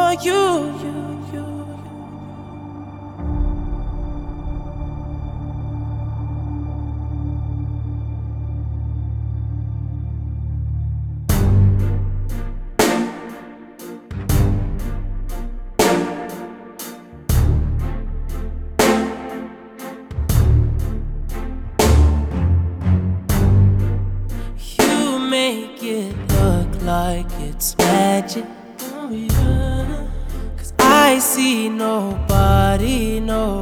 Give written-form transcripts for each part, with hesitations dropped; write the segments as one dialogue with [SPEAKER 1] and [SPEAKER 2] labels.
[SPEAKER 1] for you. You make it look like it's magic. Oh yeah. 'Cause I see nobody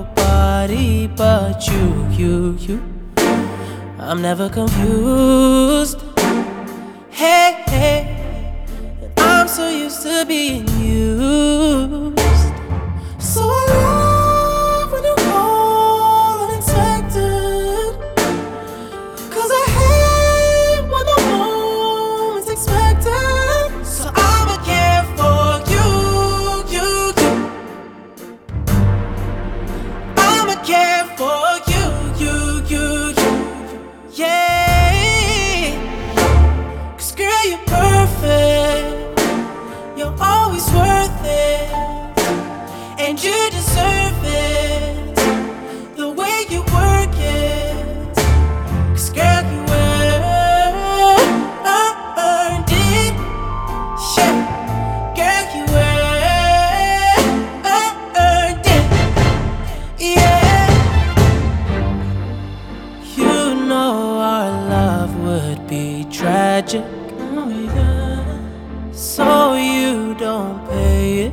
[SPEAKER 1] but you. I'm never confused. Hey, and I'm so used to being used. So I love when you call unexpected, 'cause I hate when the moment's expected. So I'ma care for you. I'ma care for you. Yeah. 'Cause girl, you're perfect. You're always worth it, and you deserve it. The way you work it, 'cause girl, you earned it. Yeah, girl, you earned it. Yeah, you know our love would be tragic. Oh yeah. So you don't pay it.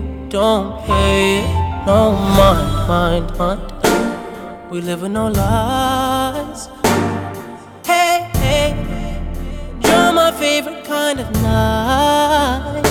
[SPEAKER 1] No mind. We live with no lies. Hey, you're my favorite kind of night.